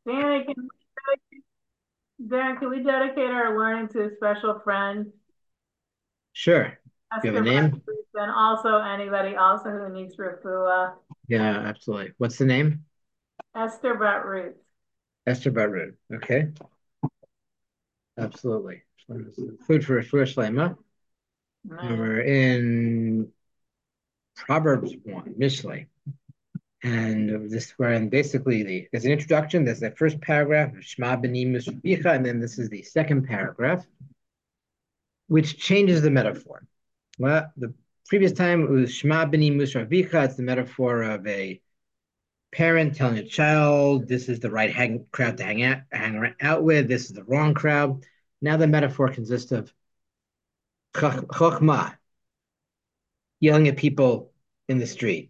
Danny, Dan, can we dedicate our learning to a special friend, Sure. You have a Esther name? Bradford, and also anybody also who needs refuah? Yeah, absolutely. What's the name? Esther Bradroot. Esther Barun. Okay, absolutely. Food for a first lema. And Man. we're in Proverbs 1, Mishlei. And this we're in basically there's an introduction, there's the first paragraph of Shema B'ni Mishrabicha, and then this is the second paragraph, which changes the metaphor. Well, the previous time it was Shema B'ni Mishrabicha, it's the metaphor of a parent telling a child this is the right crowd to hang out with, this is the wrong crowd. Now the metaphor consists of chokhmah, yelling at people in the street.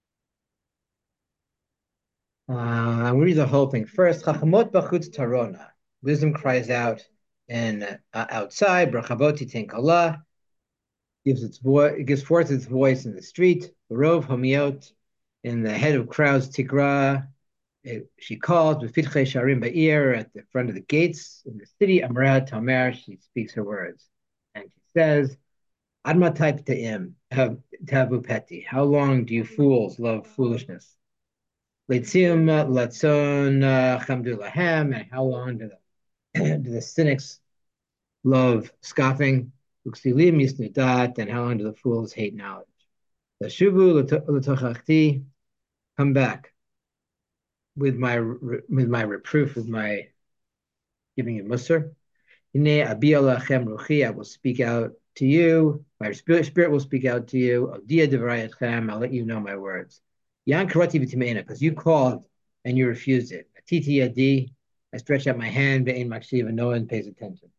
I'll read the whole thing first. Chachamot b'chutz tarona. Wisdom cries out in outside. Brachavot titin kala. It gives forth its voice in the street. Rov homiot, in the head of crowds. Tikra, she calls with fitche sharim ba'ir, at the front of the gates in the city. Amra tamer, she speaks her words, and she says, "Adma type ta'im tavu peti. How long do you fools love foolishness? Litzium latzon chamdu lahem, and how long do the do the cynics love scoffing? Uksilim yisnudat, and how long do the fools hate knowledge? Lashuvu l'tochachti, come back with my reproof, with my giving you musr. Hine abiyah lachem ruchi, I will speak out to you. My spirit will speak out to you. Odia devarayatchem, I'll let you know my words. Yan karati v'timeina, because you called and you refused it. Atiti yadi, I stretch out my hand, ve'in makshiv, and no one pays attention.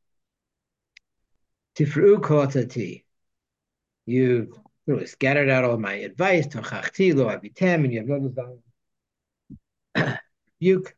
Tifru kolatati, you've really scattered out all my advice. Tochachti lo avitem, and you have no desire. Rebuke.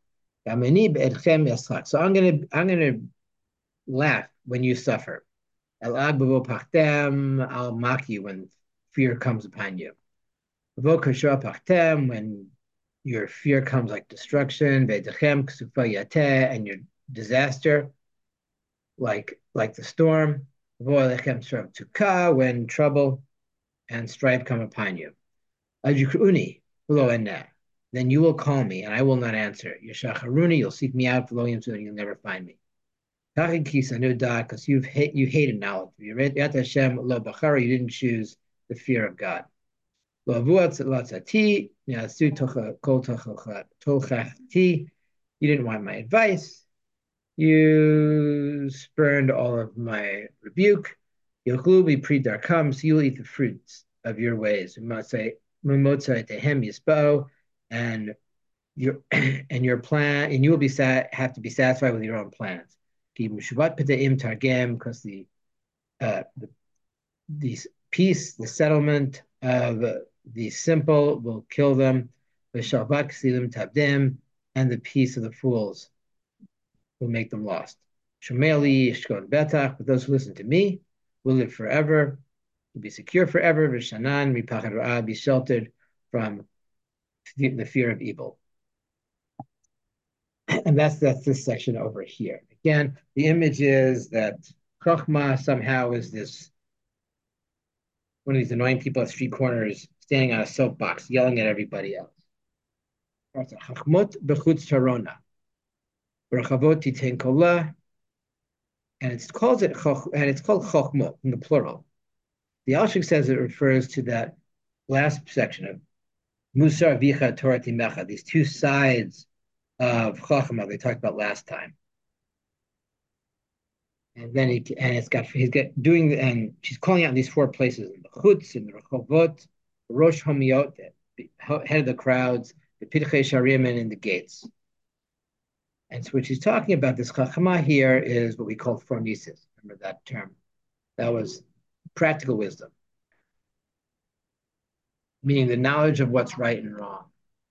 So I'm gonna laugh when you suffer. El agbo pachtem, I'll mock you when fear comes upon you. Vo kashra pachtem, when your fear comes like destruction. Ve'dechem ksufa yateh, and your disaster like the storm. Vo alechem srav tuka, when trouble and strife come upon you. Ajukruni, below and then you will call me, and I will not answer. Yeshacharuni, you'll seek me out, below and you'll never find me. Because you hated knowledge. You read Yat Hashem lo bachara, you didn't choose the fear of God. Lo avuat latzati, yasu kol tolchati, you didn't want my advice. You spurned all of my rebuke. Yochlu be pre darkam, so you'll eat the fruits of your ways. We must say Mumotza tehem yisbo, and your and your plan, and you will have to be satisfied with your own plans. Because the peace, the settlement of the simple will kill them. Tabdim, and the peace of the fools will make them lost. Shomeli Yishkon Betach, but those who listen to me will live forever, will be secure forever. Vishanan Mipachad Ra'ah, be sheltered from the fear of evil. And that's this section over here. Again, the image is that Chokhmah somehow is this one of these annoying people at street corners standing on a soapbox yelling at everybody else. Chachmot bechutz tarona, berchavot titen kolah, and it's called chokhmot in the plural. The Alshik says it refers to that last section of Musar Vicha Torah Timecha, these two sides of Chokhmah they talked about last time. And then he's got doing, and she's calling out these four places in the chutz, in the rechovot, rosh homiot, the head of the crowds, the pitchei sharim, and in the gates. And so what she's talking about, this chachama here, is what we call phronesis. Remember that term? That was practical wisdom, meaning the knowledge of what's right and wrong.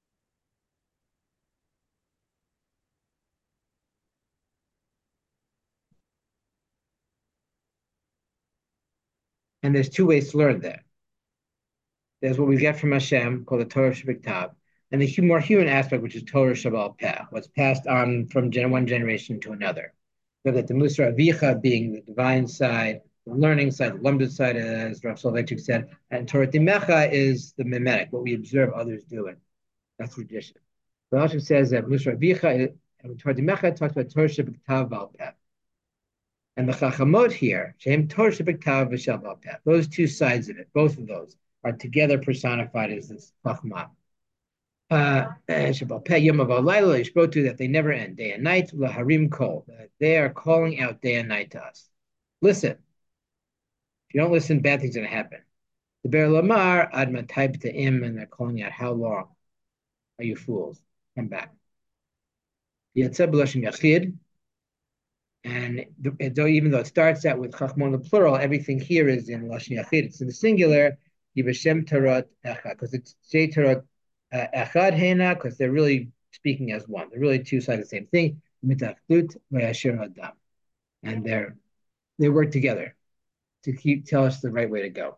And there's two ways to learn that. There's what we get from Hashem, called the Torah Shebiktav. and the more human aspect, which is Torah Shabbal Peh, what's passed on from one generation to another. So that the Musar Avicha being the divine side, the learning side, the Lumdud side, as Rav Soloveitchik said, and Torah Timecha is the mimetic, what we observe others doing. That's tradition. The Hashem says that Musar Avicha and Torah Timecha talks about Torah Shabbal Bal Peh. And the Chachamot here, Shem Torah Shebektav v'Shel Bal Peh, those two sides of it, both of those, are together personified as this Chachma. Shebal Peh Yom Avalayla Yishbotu, that they never end, day and night. Laharim Kol, that they are calling out day and night to us. Listen. If you don't listen, bad things are going to happen. The Ber Lamar Ad Matay B'Ta'im, and they're calling out, how long are you fools? Come back. Yatzeh B'Lashon Yachid. And even though it starts out with Chachmon the plural, everything here is in Lashon Yachid. It's in the singular, Yibashem Tarot Echad, because it's Jay Tarot Echad Hena, because they're really speaking as one. They're really two sides of the same thing. Mitachlut Vayashir Adam, and they work together to tell us the right way to go.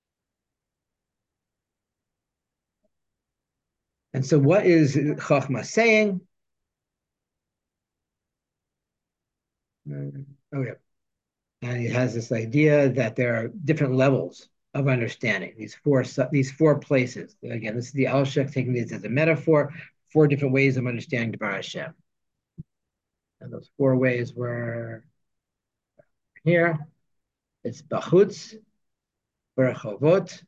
And so, what is Chachma saying? Oh yeah. And it has this idea that there are different levels of understanding. These four places. Again, this is the Alshech taking this as a metaphor. 4 different ways of understanding Devar Hashem. And those 4 ways were here. It's Bachutz, Berachovot,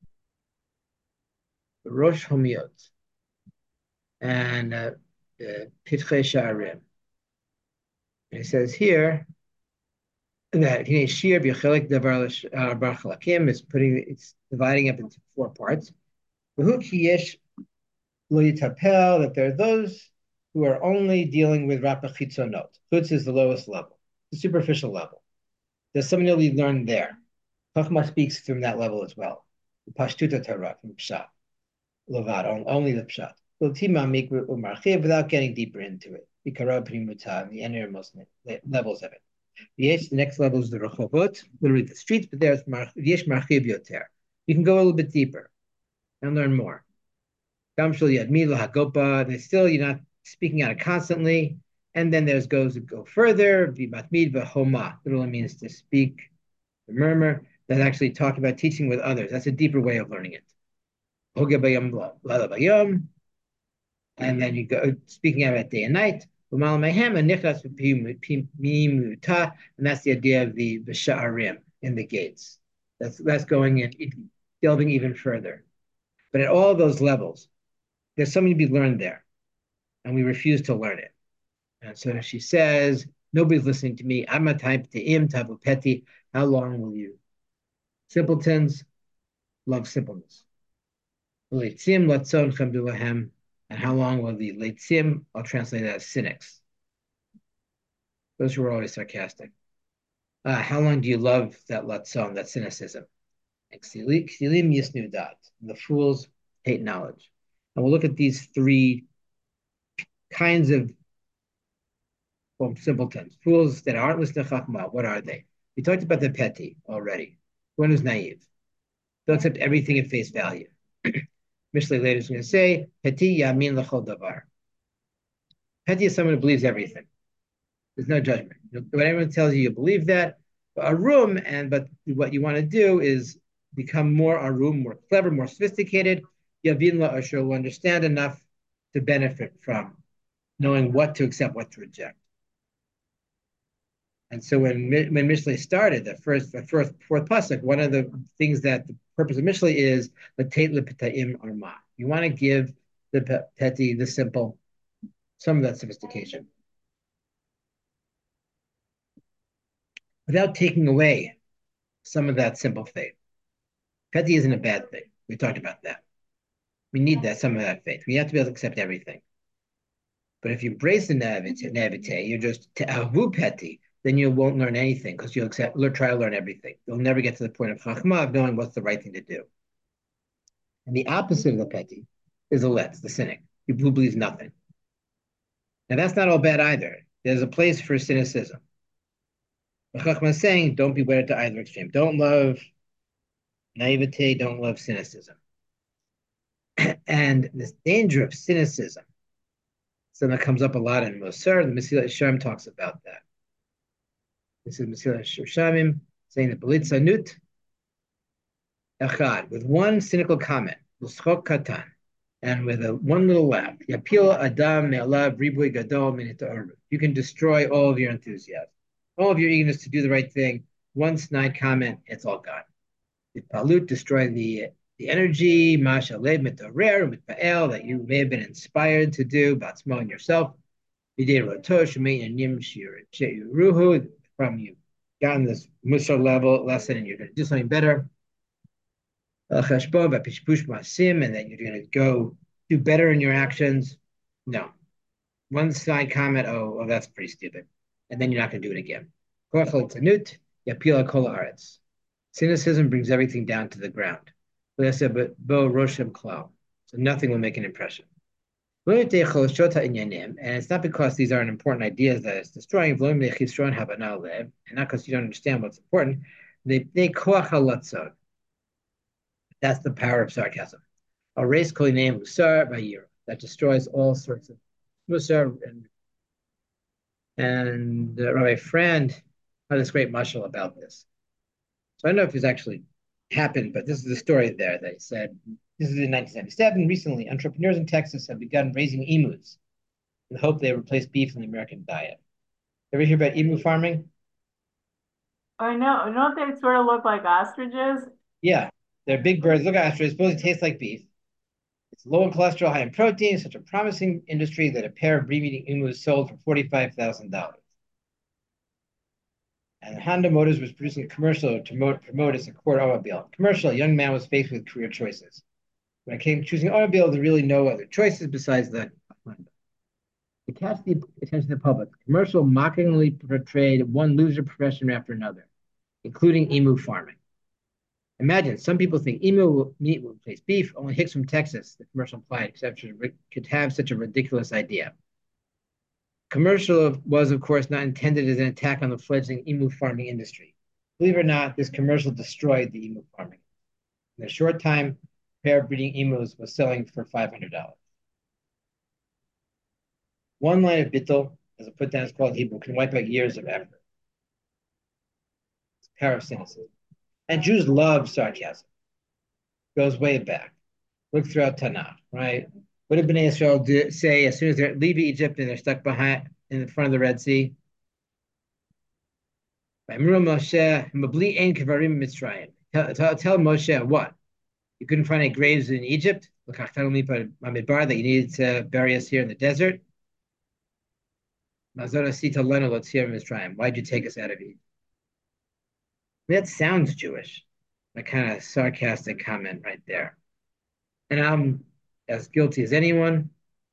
Rosh Homiot, and Pitchei Sha'arim. And it says here that Shir B'Chelik Davar Chalakim is it's dividing up into 4 parts. V'hu ki yesh lo yitapel, that there are those who are only dealing with Rapa Chitzonot. Chutz is the lowest level, the superficial level. There's something that we learn there. Chachma speaks from that level as well. The Pashtuta Torah from Pshat, Levad, only the Pshat. Without getting deeper into it. The innermost levels of it. The next level is the Rechovot, literally the streets, but there's Yesh Marchiv Yoter. You can go a little bit deeper and learn more. Gam Shel Yadmi Lahagopa, and still you're not speaking out constantly. And then there's go further, V'matmid V'homa, literally means to speak, to murmur. That's actually talk about teaching with others. That's a deeper way of learning it. And then you go speaking about day and night. And that's the idea of the sha'arim in the gates. That's going in, delving even further. But at all those levels, there's something to be learned there, and we refuse to learn it. And so she says, nobody's listening to me. I'm a type to im tavu peti. How long will you? Simpletons love simpleness. And how long will the leitzim? I'll translate that as cynics. Those who are always sarcastic. How long do you love that latzon, that cynicism? The fools hate knowledge. And we'll look at these 3 kinds of simpletons. Fools that aren't listening to Chachma, what are they? We talked about the petty already. One who's naive. They'll accept everything at face value. Mishlei later is going to say, Peti yamin l'chol davar. Peti is someone who believes everything. There's no judgment. When everyone tells you, you believe that. But what you want to do is become more arum, more clever, more sophisticated. Yavin la'ashur will understand enough to benefit from knowing what to accept, what to reject. And so when Mishlei started, the fourth pasuk, one of the things that the purpose of Mishlei is l'teit l'peta'im arma. You want to give the petty, the simple, some of that sophistication, without taking away some of that simple faith. Petty isn't a bad thing. We talked about that. We need that, some of that faith. We have to be able to accept everything. But if you embrace the naivete, you're just ta'avu petty, then you won't learn anything because you'll try to learn everything. You'll never get to the point of chachma, of knowing what's the right thing to do. And the opposite of the petty is the letz, the cynic, who believes nothing. Now that's not all bad either. There's a place for cynicism. But chachma is saying, don't be wedded to either extreme. Don't love naivete, don't love cynicism. And this danger of cynicism. So that comes up a lot in Moser. The Mesilat Yesharim talks about that. This is Mesilat Yesharim saying that Belitza Nut Echad, with one cynical comment, L'schok Katan, and with one little laugh, Yapil Adam Me'alav Ribui Gadol Minita. You can destroy all of your enthusiasm, all of your eagerness to do the right thing. One snide comment, it's all gone. The Palut, destroy the energy, Masha Lev Mitarer, Mitpael, that you may have been inspired to do, Batsmo and yourself. From you gotten this Musar level lesson and you're going to do something better. And then you're going to go do better in your actions. No. One side comment, oh, that's pretty stupid. And then you're not going to do it again. Cynicism brings everything down to the ground. So nothing will make an impression. And it's not because these aren't important ideas that it's destroying, and not because you don't understand what's important. That's the power of sarcasm. A race called name Musar Bayir that destroys all sorts of Musar and Rabbi Friend had this great mashal about this. So I don't know if it's actually happened, but this is the story there. They said this is in 1977. Recently, entrepreneurs in Texas have begun raising emus in the hope they replace beef in the American diet. Ever hear about emu farming? I know. Don't they sort of look like ostriches? Yeah, they're big birds. Look at ostriches. Supposedly taste like beef. It's low in cholesterol, high in protein. Such a promising industry that a pair of breed-eating emus sold for $45,000. And Honda Motors was producing a commercial to promote its Accord automobile. Commercial, a young man was faced with career choices. When it came to choosing automobile, there were really no other choices besides that Honda. To catch the attention of the public, the commercial mockingly portrayed one loser profession after another, including emu farming. Imagine, some people think emu meat will replace beef. Only Hicks from Texas, the commercial implied, could have such a ridiculous idea. Commercial was, of course, not intended as an attack on the fledgling emu farming industry. Believe it or not, this commercial destroyed the emu farming. In a short time, a pair of breeding emus was selling for $500. One line of bittul, as a put down is called Hebrew, can wipe out years of effort. It's power of cynicism. And Jews love sarcasm. Goes way back. Look throughout Tanakh, right? What did Bnei Israel say as soon as they leave Egypt and they're stuck behind in the front of the Red Sea? Tell Moshe what? You couldn't find any graves in Egypt? That you needed to bury us here in the desert? Why'd you take us out of Egypt? That sounds Jewish. A kind of sarcastic comment right there. And I'm as guilty as anyone.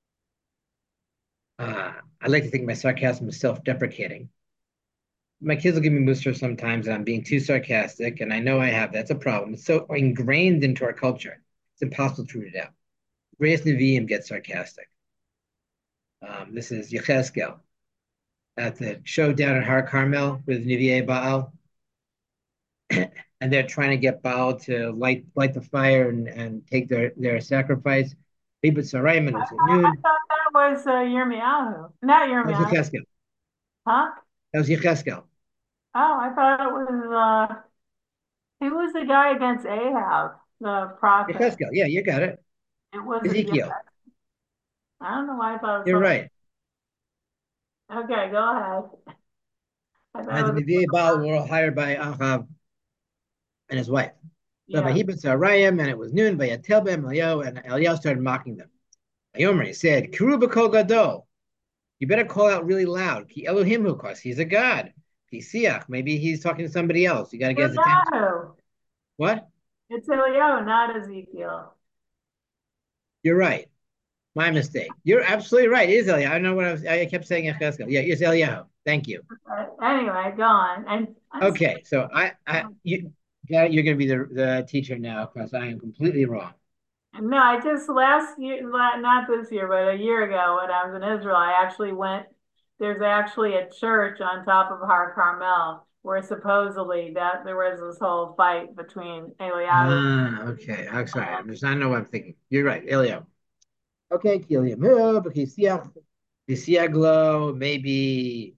I like to think my sarcasm is self-deprecating. My kids will give me muster sometimes, and I'm being too sarcastic, and I know I have. That's a problem. It's so ingrained into our culture. It's impossible to root it out. Greatest Nevi'im get sarcastic. This is Yechezkel at the showdown at Har Carmel with Nevi'e Baal. And they're trying to get Baal to light the fire and take their sacrifice. Ribut Sarayim, it was at I noon. thought that was Yirmiyahu. Not That was Yirmiyahu. Yechezkel. Huh? That was Yechezkel. Oh, I thought it was, he was the guy against Ahab, the prophet. Yechezkel. Yeah, you got it. It wasn't, yeah. Ezekiel. I don't know why I thought it was You're something. right. Okay, go ahead. I The thought it was, Nevi'e Baal were all hired by Ahav and his wife. So yeah. Vahibut Sarayim, and it was noon. Vayatel b'hem Eliyahu, and Eliyahu started mocking them. Ayomer, he said, Kiru b'kol gadol. You better call out really loud. Ki Elohim hu, because he's a god. Ki siach, maybe he's talking to somebody else. You got to get his attention. Eliyahu. What? It's Eliyahu, not Ezekiel. You're right. My mistake. You're absolutely right. It is Eliyahu. I know what I kept saying Yechezkel. Yeah, it's Eliyahu. Thank you. Anyway, go on. And Okay, so you're going to be the teacher now because I am completely wrong. no, I just last year, not this year, but a year ago when I was in Israel, I actually went. There's actually a church on top of Har Carmel where supposedly that there was this whole fight between Eliyahu Okay. I'm sorry. and I'm just, I know what I'm thinking. You're right, Elio. Okay, Kiliam, okay, Siaglo, maybe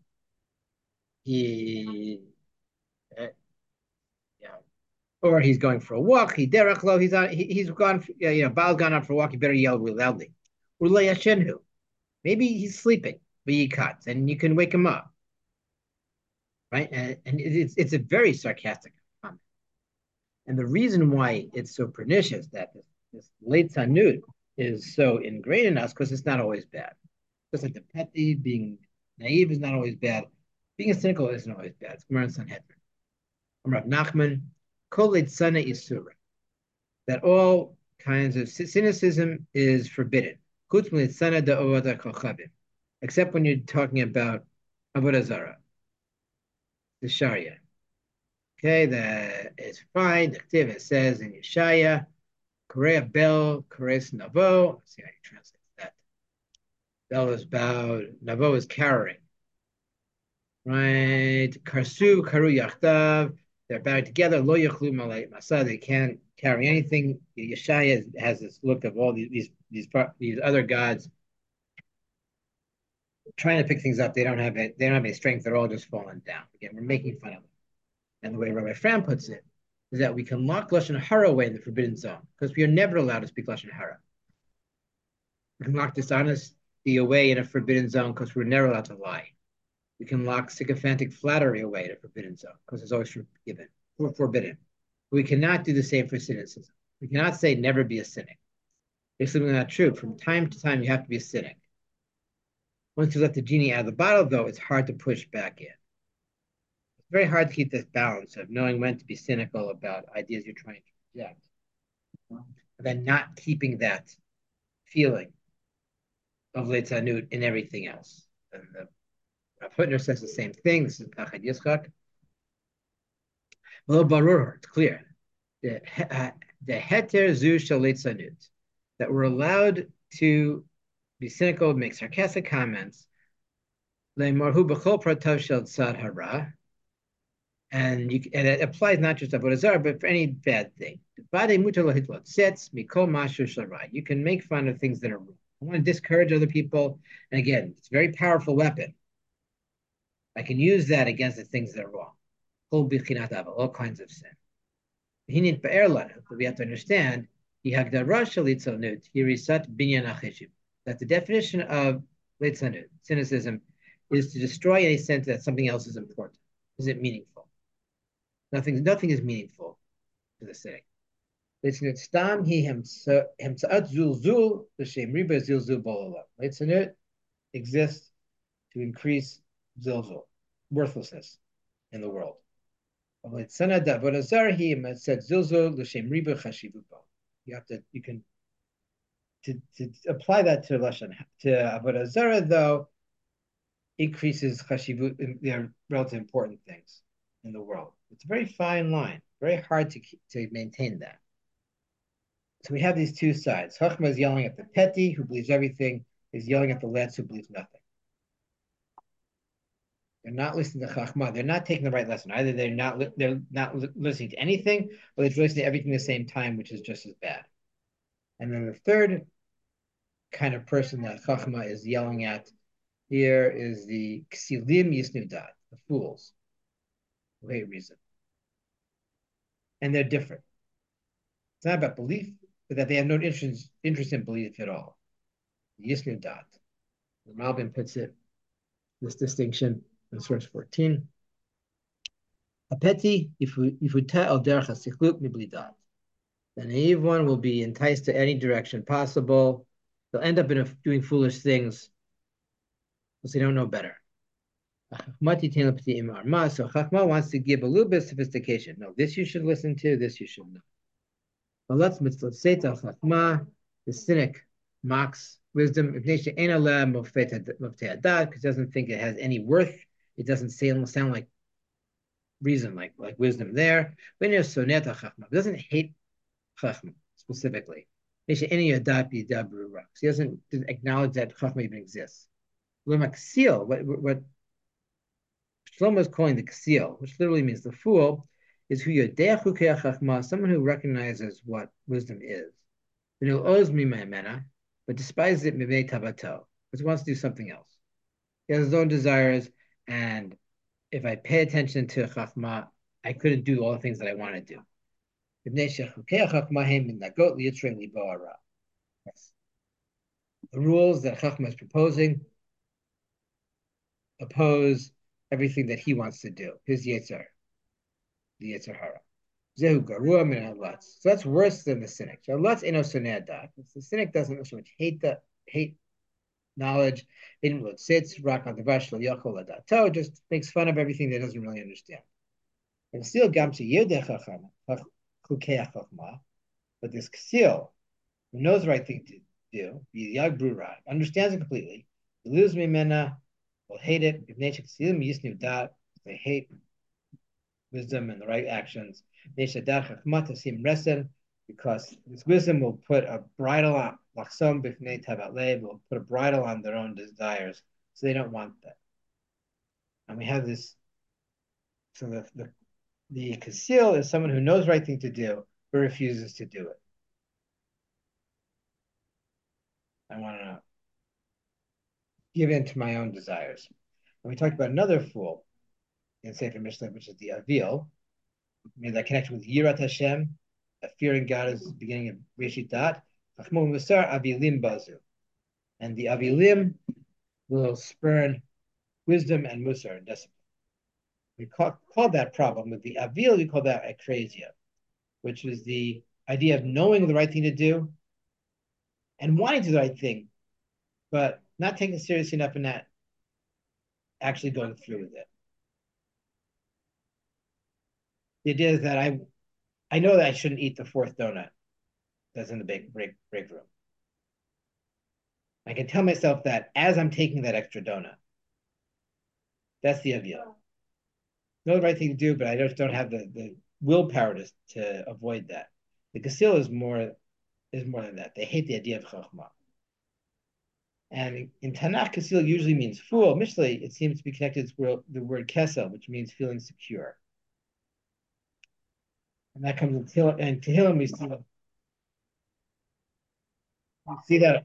he, yeah, or he's going for a walk. He's gone. Baal's gone out for a walk. He better yell real loudly. Ulay Yashenhu. Maybe he's sleeping, but he cuts, and you can wake him up, right? And it's a very sarcastic comment. And the reason why it's so pernicious that this late Tanut is so ingrained in us because it's not always bad. Just like the petty, being naive is not always bad. Being cynical isn't always bad. It's Gemara and Sanhedrin. Rav Nachman, Kol Sana Isura, that all kinds of cynicism is forbidden. Except when you're talking about Avodah Zarah, the Sharia. Okay, that is fine. The Ktiv, it says in Yeshaya, Korea Bel, Koreas Navo. Let's see how you translate that. Bel is bowed, Navo is carrying. Right? Karsu, Karu Yachtav. They're bowed together. Lo Yachlu Malay Masa. They can't carry anything. Yeshaya has this look of all these other gods trying to pick things up. They don't have it. They don't have any strength. They're all just falling down. Again, we're making fun of them. And the way Rabbi Fram puts it is that we can lock lashon hara away in the forbidden zone because we are never allowed to speak lashon hara. We can lock dishonesty away in a forbidden zone because we're never allowed to lie. We can lock sycophantic flattery away in a forbidden zone because it's always forbidden. We cannot do the same for cynicism. We cannot say never be a cynic. It's simply not true. From time to time, you have to be a cynic. Once you let the genie out of the bottle, though, it's hard to push back in. It's very hard to keep this balance of knowing when to be cynical about ideas you're trying to project, and then not keeping that feeling of Leitzanut in everything else. And the Rav Hutner says the same thing. This is Kachad Yitzchak. Well, Barur, it's clear. The heter zu shalitzanut, that we're allowed to be cynical, make sarcastic comments. Le'marhu b'chol pratav shel tzad hara, and it applies not just to avodah zarah, but for any bad thing. You can make fun of things that are wrong. I want to discourage other people, and again, it's a very powerful weapon. I can use that against the things that are wrong. All kinds of sin. We have to understand that the definition of litzanut, cynicism, is to destroy any sense that something else is important. Is it meaningful? Nothing is meaningful to the cynic. Litzanut exists to increase zilzul, worthlessness in the world. You have to apply that to lashon to avodah zarah, though, increases chashivut in their relative important things in the world. It's a very fine line, very hard to maintain that. So we have these two sides. Chachma is yelling at the petty who believes everything, is yelling at the letz who believes nothing. They're not listening to Chachma. They're not taking the right lesson. Either they're not listening to anything, or they're listening to everything at the same time, which is just as bad. And then the third kind of person that Chachma is yelling at here is the Ksilim Yisnudat, the fools who hate reason. And they're different. It's not about belief, but that they have no interest in belief at all. Yisnudat. The Malbim puts it, this distinction in source 14. A petty, if we tell derech hasichlut mibli dat, the naive one will be enticed to any direction possible. They'll end up doing foolish things because they don't know better. So Chachma wants to give a little bit of sophistication. No, this you should listen to, this you should know. But let's say to Chachma, the cynic mocks wisdom because he doesn't think it has any worth. It doesn't sound like reason, like wisdom there. He doesn't hate Chachma specifically. He doesn't acknowledge that Chachma even exists. What Shlomo is calling the Kasil, which literally means the fool, is who Yodea Chukei Chachma, someone who recognizes what wisdom is. Who owes me mena, but despises it mimei tabato, because wants to do something else. He has his own desires, and if I pay attention to Chachma, I couldn't do all the things that I want to do. Yes. The rules that Chachma is proposing oppose everything that he wants to do, his Yetzer, the Yetzer Hara. Zehu garua min halatz. So that's worse than the cynic. So halatz eno sonei adat. The cynic doesn't so much hate knowledge. It sits rak on the vash yochol adato. Just makes fun of everything that doesn't really understand. And still gam to yodeh chacham chukei chachma. But this ksil who knows the right thing to do, yag brura, understands it completely. Lose mimena, will hate it. If nature ksil yisnu dat, they hate wisdom and the right actions. Because this wisdom will put a bridle on will put a bridle on their own desires, so they don't want that. And we have this. So the kasil is someone who knows the right thing to do but refuses to do it. I want to give in to my own desires. And we talked about another fool in Sefer Mishlei, which is the avil. Maybe that connection with Yirat Hashem, that fearing God is the beginning of Reshit Dat. Avilim Bazu. And the Avilim will spurn wisdom and Musar and discipline. We call that problem with the Avil, we call that akrasia, which is the idea of knowing the right thing to do and wanting to do the right thing, but not taking it seriously enough and not actually going through with it. The idea is that I know that I shouldn't eat the fourth donut that's in the break room. I can tell myself that as I'm taking that extra donut. That's the avil. Know the right thing to do, but I just don't have the willpower to avoid that. The kasil is more than that. They hate the idea of chachma. And in Tanakh, kasil usually means fool. Mishlei, it seems to be connected to the word kesel, which means feeling secure. And that comes in Tehillim, we see that.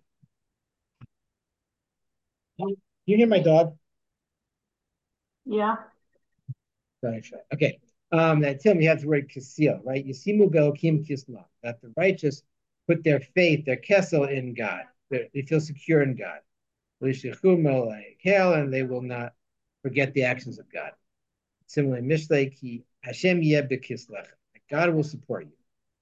You hear my dog? Yeah. Okay. That Tim, you have the word kasil, right? Yisimu be'okim kislam, that the righteous put their faith, their kesel in God. They feel secure in God. And they will not forget the actions of God. Similarly, Mishlei ki Hashem yeh b'kislech. God will support you.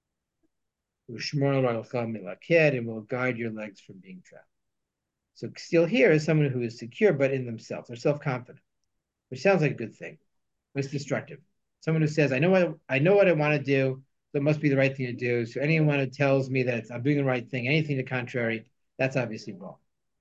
And will guide your legs from being trapped. So still here is someone who is secure, but in themselves. They're self-confident, which sounds like a good thing, but it's destructive. Someone who says, I know what I want to do, so it must be the right thing to do. So anyone who tells me that I'm doing the right thing, anything to the contrary, that's obviously wrong.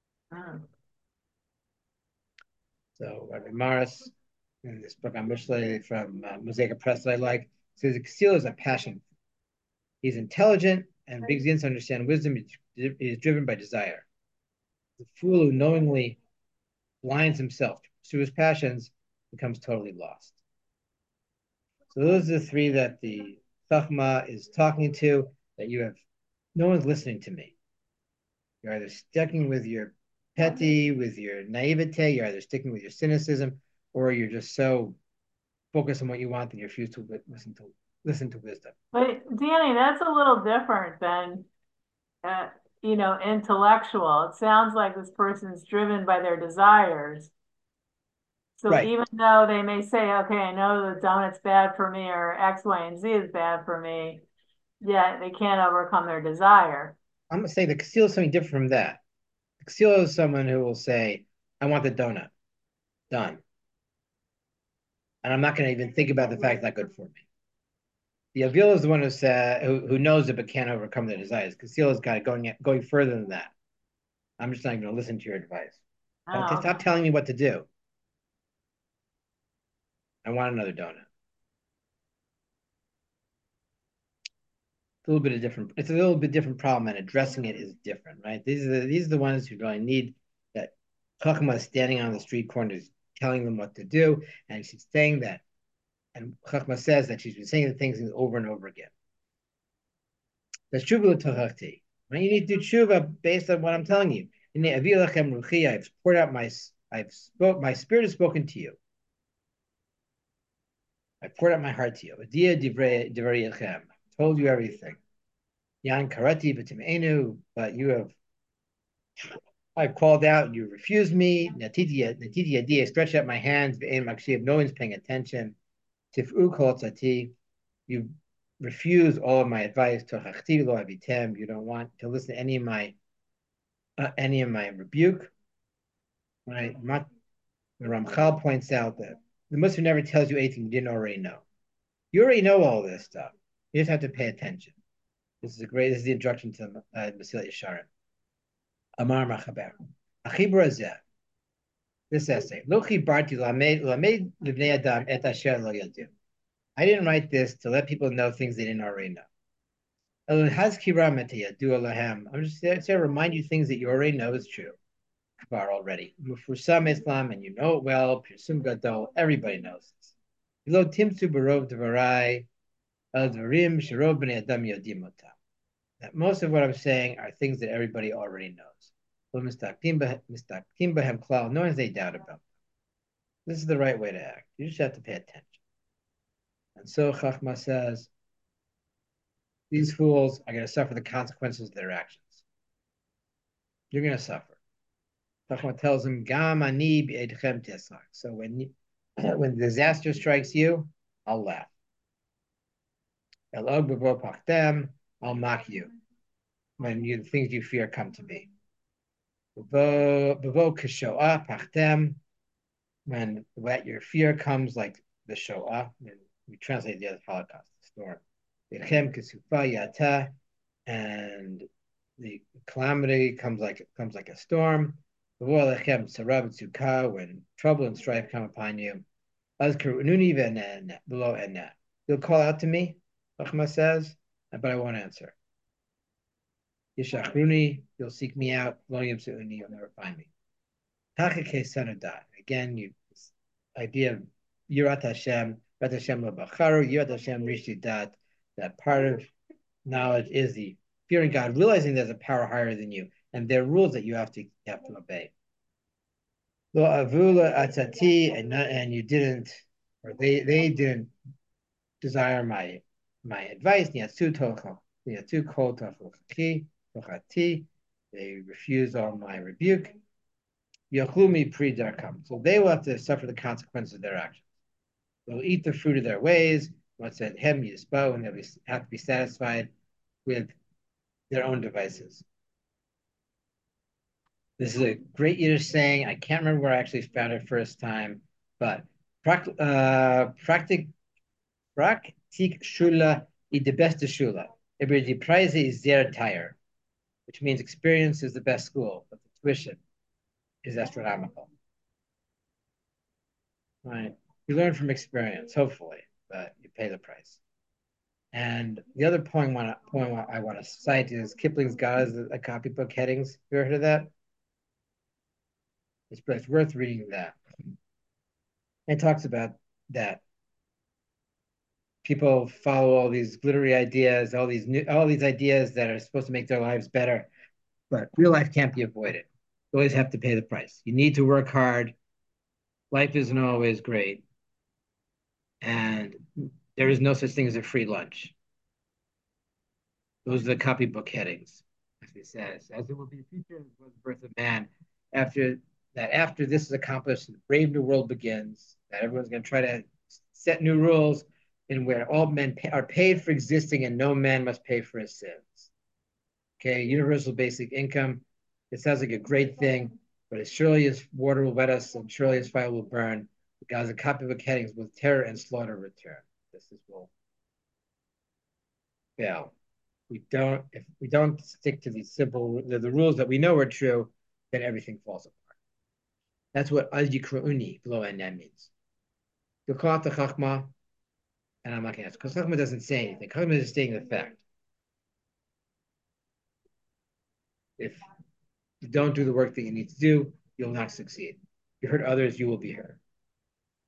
So Rabbi Maris, in this book on Mishlei from Mosaic Press that I like, says Kasil is a passion. He's intelligent and begins to understand wisdom is driven by desire. The fool who knowingly blinds himself to his passions becomes totally lost. So those are the three that the Chachma is talking to, that you have, no one's listening to me. You're either sticking with your petty, with your naivete, you're either sticking with your cynicism, or you're just so focused on what you want that you refuse to listen to wisdom. But Danny, that's a little different than intellectual. It sounds like this person's driven by their desires. So Right. even though they may say, okay, I know the donut's bad for me or X, Y, and Z is bad for me, yet they can't overcome their desire. I'm going to say the Kasil is something different from that. The Kasil is someone who will say, I want the donut. Done. And I'm not going to even think about the fact it's not good for me. The Avil is the one who knows it but can't overcome their desires. Kasil is kind of going further than that. I'm just not going to listen to your advice. Oh, Stop telling me what to do. I want another donut. It's a little bit different problem, and addressing it is different, right? These are the ones who really need that Chachma standing on the street corners telling them what to do, and she's saying that. And Chachma says that she's been saying the things over and over again. That's tshuva l'tochachti. You need to do tshuva based on what I'm telling you. I've poured out my spirit has spoken to you. I poured out my heart to you. I told you everything. Yan karati b'timenu, but I've called out and you refused me. Natiti yadi, I stretched out my hands. No one's paying attention. Tif'u kol tzati, you refuse all of my advice. Tochachti lo avitem, you don't want to listen to any of my rebuke. Right? The Ramchal points out that the Muslim never tells you anything you didn't already know. You already know all this stuff. You just have to pay attention. This is the introduction to Mesilat Yesharim. Amar Machaber. Achibur Azeh. This essay. Lochi Barti Lamed Livnei Adam Et Asher Lo Yadu. I didn't write this to let people know things they didn't already know. I'm just to remind you things that you already know is true. Already. Mufusam Islam, and you know it well. Pirsum Gadol, everybody knows this. Lo Timsu Barov Devarai, El Dvarim Shirov Bnei Adam Yodim Otam. That most of what I'm saying are things that everybody already knows. No one has any doubt about them. This is the right way to act. You just have to pay attention. And so Chachma says, these fools are going to suffer the consequences of their actions. You're going to suffer. Chachma tells them, Gam ani b'edchem teslach. So when disaster strikes you, I'll laugh. Elog b'vo pachtem, I'll mock you when the things you fear come to be. B'vo kashoah pachtem, when your fear comes like the Shoah, and we translate the other Holocaust, the storm. B'chem kesufa yata, and the calamity comes like a storm. When trouble and strife come upon you, you'll call out to me, Chachma says, but I won't answer. You'll seek me out, you'll never find me. Again, this idea of Yirat Hashem, Yirat Hashem Labacharu, Yirat Hashem Rishidat, that part of knowledge is the fearing God, realizing there's a power higher than you, and there are rules that you have to obey. Lo avula atati, and you didn't, or they didn't desire my advice. They refused all my rebuke. So they will have to suffer the consequences of their actions. They'll eat the fruit of their ways. What's at hem yisbo, and they'll have to be satisfied with their own devices. This is a great Yiddish saying. I can't remember where I actually found it first time, but praktik shula I de beste shula. Die Preise is sehr teuer, which means experience is the best school, but the tuition is astronomical. Right? You learn from experience, hopefully, but you pay the price. And the other point I want to cite is Kipling's God is a copybook headings. You ever heard of that? It's worth reading that. It talks about that people follow all these glittery ideas, all these ideas that are supposed to make their lives better, but real life can't be avoided. You always have to pay the price. You need to work hard. Life isn't always great, and there is no such thing as a free lunch. Those are the copybook headings, as it says. As it will be the future of the birth of man, after this is accomplished, the brave new world begins. That everyone's going to try to set new rules in where all men are paid for existing and no man must pay for his sins. Okay, universal basic income. It sounds like a great thing, but as surely as water will wet us and surely as fire will burn, the gods of copybook headings with terror and slaughter return. This will fail. If we don't stick to these simple the rules that we know are true, then everything falls apart. That's what al yikruni below and that means. You'll call out the chachma, and I'm not going to answer because chachma doesn't say anything. Chachma is stating the fact. If you don't do the work that you need to do, you'll not succeed. You hurt others, you will be hurt.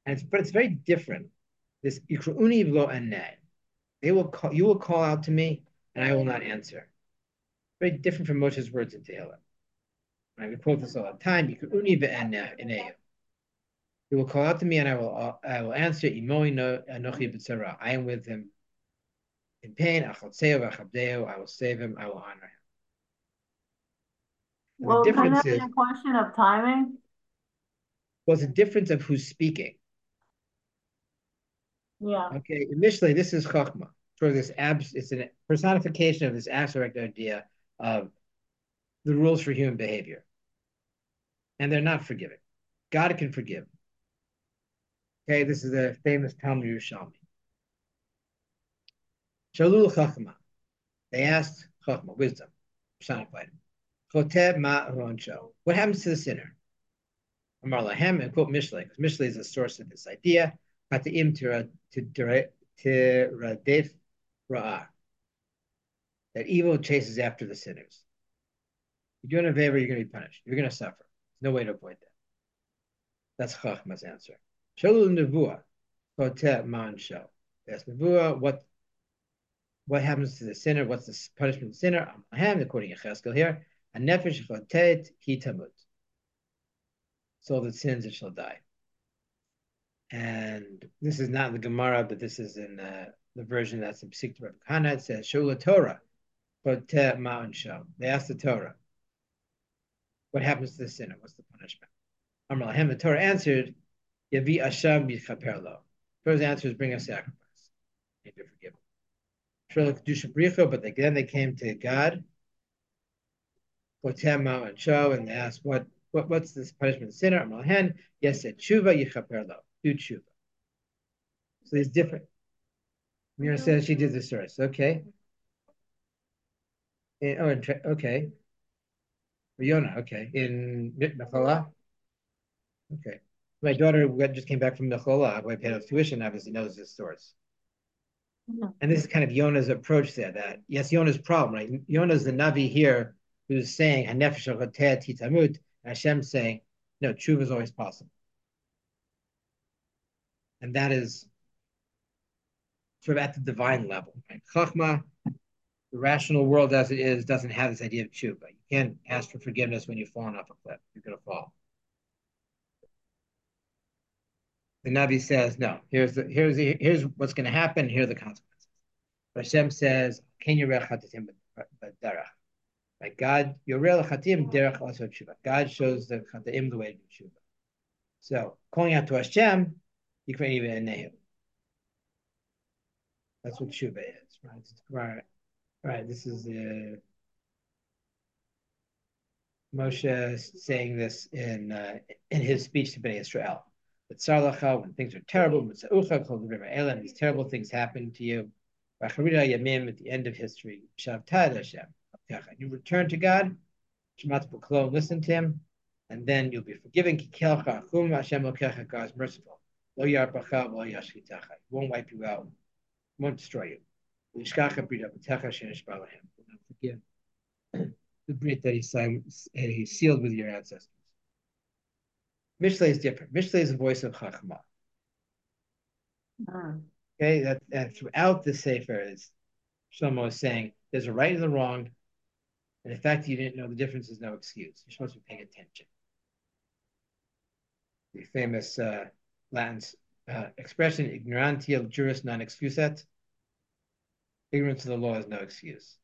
but it's very different. This Ikruni v'lo aneh. You will call out to me, and I will not answer. Very different from Moshe's words in Tehillim. Right? We quote this all the time. Ikruni v'aneh. He will call out to me, and I will answer. Imoi no anochi b'tzara. I am with him in pain. I will save him. I will honor him. And the Well, couldn't difference that be is, a question of timing? well, it's a difference of who's speaking. Yeah. Okay, initially, this is Chachma. It's a personification of this abstract idea of the rules for human behavior. And they're not forgiving. God can forgive. Okay, this is a famous Talmud Yerushalmi. Shalul Chachma. They asked Chachma, wisdom, personified. Choteh ma roncho. What happens to the sinner? Amar lahem, and quote Mishlei, because Mishlei is the source of this idea. Hataim tiradef ra'ah. That evil chases after the sinners. You're doing a favor, you're going to be punished. You're going to suffer. There's no way to avoid that. That's Chachma's answer. Shalul nevuah. Choteh man shel. That's nevuah. What happens to the sinner? What's the punishment of the sinner? Amahem, quoting Yecheskel here. A nefesh chotet hi tamut. Soul that sins, it shall die. And this is not in the Gemara, but this is in the version that's in Pesik Rabbi Kana. It says, Shula Torah, chotet ma'an shel. They asked the Torah, what happens to the sinner? What's the punishment? Amar lahem, the Torah answered, Yavi Asham yichaper lo. Torah's answer is bring a sacrifice. Maybe forgive him. But then they came to God, and they asked, what's this punishment of the sinner? Amar lahem, yes, said tshuva yichaper lo. Do tshuva. So it's different. Mira says she did the source. Okay. Okay. Yona, okay. In Mechola. Okay. My daughter just came back from Mechola, who I paid off tuition, obviously knows this source. And this is kind of Yona's approach there, that, yes, Yona's problem, right? Yona's the Navi here who's saying, Hanefesh HaChotet Titamut, and Hashem's saying, no, tshuva is always possible. And that is sort of at the divine level, right? Chachma, the rational world as it is, doesn't have this idea of tshuva. You can't ask for forgiveness when you've fallen off a cliff. You're going to fall. The Navi says, no, here's what's going to happen. Here are the consequences. But Hashem says, Ken Yoreh Chatatim B'derech. Like God, Yoreh Chatim Derech also tshuva. God shows the Chataim the way to do tshuva. So calling out to Hashem, you can even Nehu. That's what tshuva is, right? Right. This is Moshe saying this in his speech to Bnei Israel. But Sarlacha, when things are terrible, when these terrible things happen to you, at the end of history, you return to God, listen to Him, and then you'll be forgiven. God is merciful. He won't wipe you out, won't destroy you. Will not forgive the brit that he sealed with your ancestors. Mishlei is different. Mishlei is the voice of Chachma. Okay, that throughout the Sefer is Shlomo is saying there's a right and a wrong, and the fact that you didn't know the difference is no excuse. You're supposed to be paying attention. The famous Latin expression, ignorantia juris non excuset. Ignorance of the law is no excuse.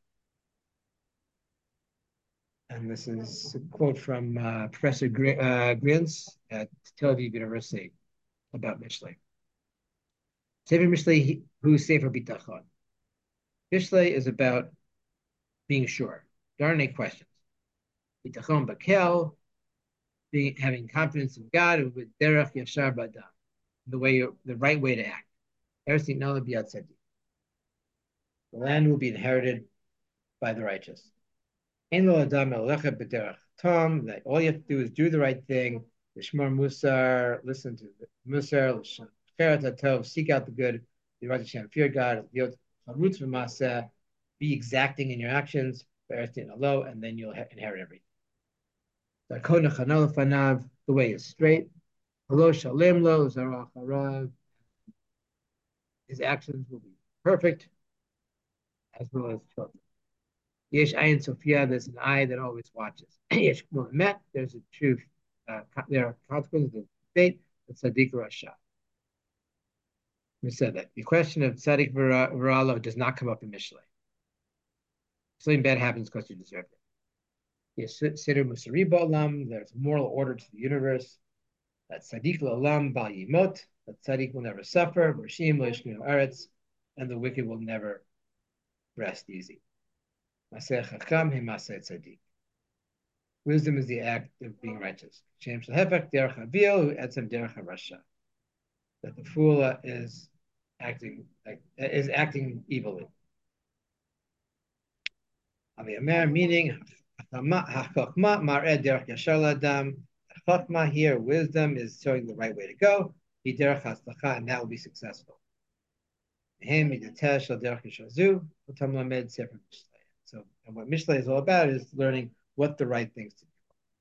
And this is a quote from Professor Grins at Tel Aviv University about Mishlei. Sefer Mishlei, who Sefer Bitachon. Mishlei is about being sure. There aren't any questions. Bitachon Bakel, having confidence in God with Derech Yashar Badam, the right way to act. Everything Nala Biyat Sedi. The land will be inherited by the righteous. Tom, that all you have to do is do the right thing. Lishmar Musar, listen to the Musar, seek out the good, fear God, be exacting in your actions, and then you'll inherit everything. The way is straight. His actions will be perfect as well as children. Yesh Ayin Sophia, there's an eye that always watches. Yesh Met, there's a truth. There are consequences of fate. It's Sadiq Rasha. We said that. The question of Sadiq Viralo does not come up in Mishlei. Something bad happens because you deserve it. Yes, Siddur Musari Ba'olam, there's a moral order to the universe. That Sadiq L'Olam Bal Yimot, that Sadiq will never suffer, Rashim L'Ishkinu Aretz, and the wicked will never rest easy. Maseh Chacham Himaseh Tzaddik. Wisdom is the act of being righteous. Shem Shehefek Derech Avil, who adds some Derech Rasha. That the fool is acting evilly. Aviyamer, meaning Chachma Mar'ed Derech Yashar Ladam. Chachma here, wisdom is showing the right way to go. Derech Hatzlacha, and that will be successful. Him Midatesh Shal Derech Yashazu, Utam Lamed Sefer Mishlei. So, and what Mishlei is all about is learning what the right things to do.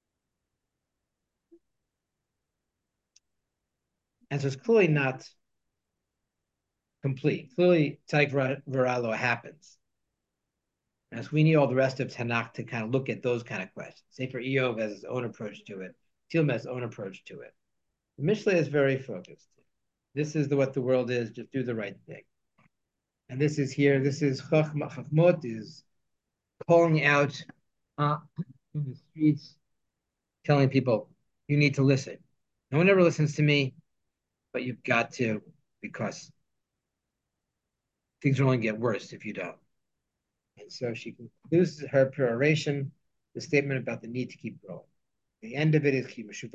And so it's clearly not complete. Clearly, Tzadik Viralo happens. And so we need all the rest of Tanakh to kind of look at those kind of questions. Sefer Eov has his own approach to it. Tilma has his own approach to it. The Mishlei is very focused. This is what the world is. Just do the right thing. And this is here. This is Chachmot is calling out in the streets, telling people, you need to listen. No one ever listens to me, but you've got to, because things will only get worse if you don't. And so she concludes her peroration, the statement about the need to keep growing. The end of it is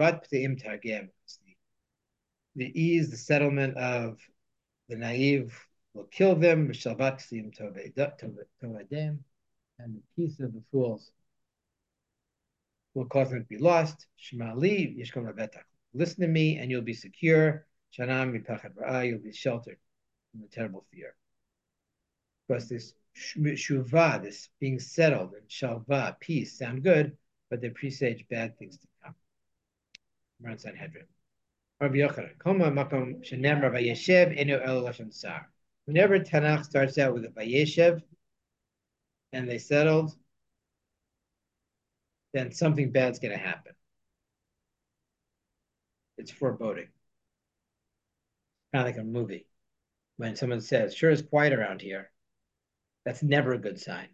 the ease, the settlement of the naive will kill them, and the peace of the fools will cause them to be lost. Listen to me, and you'll be secure. You'll be sheltered from the terrible fear. Because this shuvah, this being settled, and shalva, peace, sound good, but they presage bad things to come. Around Sanhedrin. Whenever Tanakh starts out with a Vayeshev and they settled, then something bad's going to happen. It's foreboding. Kind of like a movie. When someone says, sure it's quiet around here, that's never a good sign.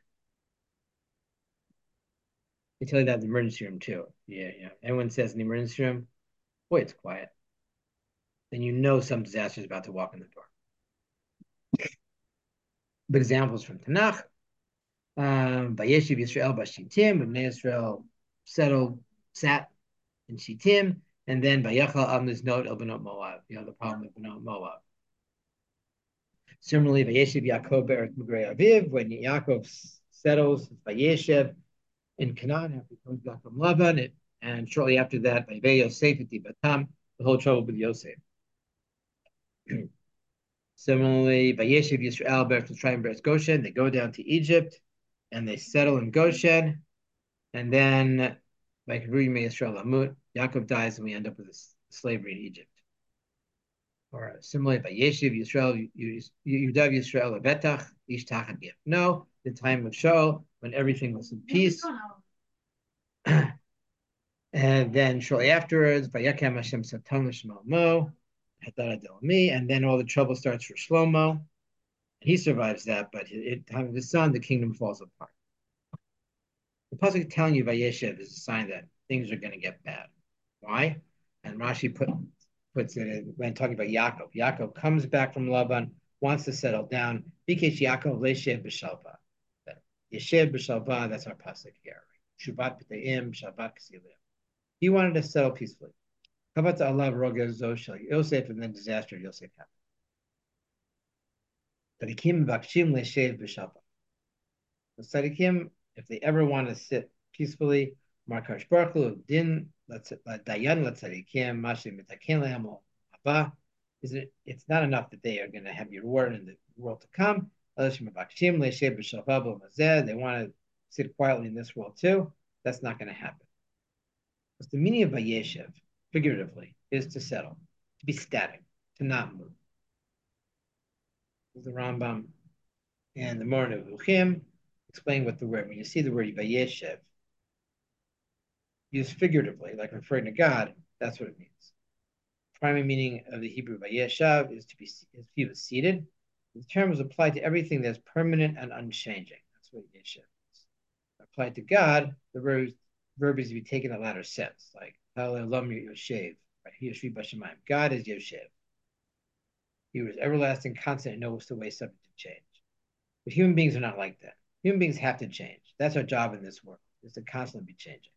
They tell you that in the emergency room too. Yeah. Anyone says in the emergency room, boy, it's quiet. Then you know some disaster is about to walk in the door. But examples from Tanakh. Vayeshiv Yisrael Bashittim, when Israel sat in Shittim, and then Vayachal Amniznot El Benot Moab, the problem of Benot Moab. Similarly, Vayeshiv Yaakov Be'eretz Migrei Aviv, when Yaakov settles Vayeshev in Canaan after he comes back from Laban, and shortly after that, Vayvei Yosef et Dibatam, the whole trouble with Yosef. Similarly, Vayeshiv Yisrael Be'eretz Mitzrayim Be'eretz Goshen, they go down to Egypt, and they settle in Goshen, and then like Yisrael Amut, Yaakov dies, and we end up with slavery in Egypt. Or similarly, Vayeshiv Yisrael Yudav Yisrael Abetach Ish Tachat B'Yef. No, the time of Shaul when everything was in peace, and then shortly afterwards, Vayakem Hashem Satan L'Shmuel Mo, Hadar Adelmi, and then all the trouble starts for Shlomo. He survives that, but at the time of his son, the kingdom falls apart. The pasuk telling you Vayeshev is a sign that things are going to get bad. Why? And Rashi puts it in, when talking about Yaakov. Yaakov comes back from Laban, wants to settle down. Bikesh Yaakov leishev b'shalva. Yeshev b'shalva, that's our pasuk here. Shuvat b'teim, Shabbat k'silim. He wanted to settle peacefully. Kavat Allah rogezo shel Yosef, and then disaster of Yosef happened. Tzadikim v'akshim leishev b'shalva. The tzadikim, if they ever want to sit peacefully, Markash Baruch Hu din dayan letzadikim mashlim mitaken lehem haba. It's not enough that they are going to have your reward in the world to come. They want to sit quietly in this world too. That's not going to happen. What's the meaning of Vayeshev? figuratively, is to settle, to be static, to not move. The Rambam and the Moreh Nevuchim explain what the word, when you see the word Vayeshev used figuratively, like referring to God, that's what it means. Primary meaning of the Hebrew Vayeshav is to be, is he was seated. The term is applied to everything that's permanent and unchanging. That's what Yeshev is. Applied to God, the verb is to be taken in the latter sense, like Yoshev, right? God is Yoshev. He was everlasting, constant, and knows the way subject to change. But human beings are not like that. Human beings have to change. That's our job in this world, is to constantly be changing.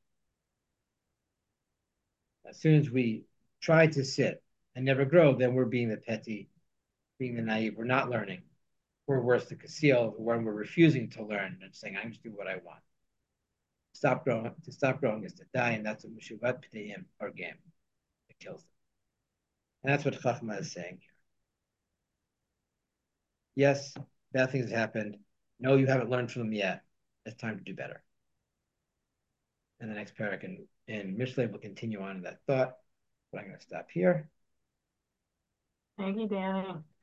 As soon as we try to sit and never grow, then we're being the petty, being the naive. We're not learning. We're worse to conceal when we're refusing to learn and saying, "I'm just do what I want." Stop growing. To stop growing is to die, and that's what Meshuvat P'teim or game. It kills them. And that's what Chachma is saying here. Yes, bad things have happened. No, you haven't learned from them yet. It's time to do better. And the next parak in Mishlei will continue on that thought, but I'm going to stop here. Thank you, Danny.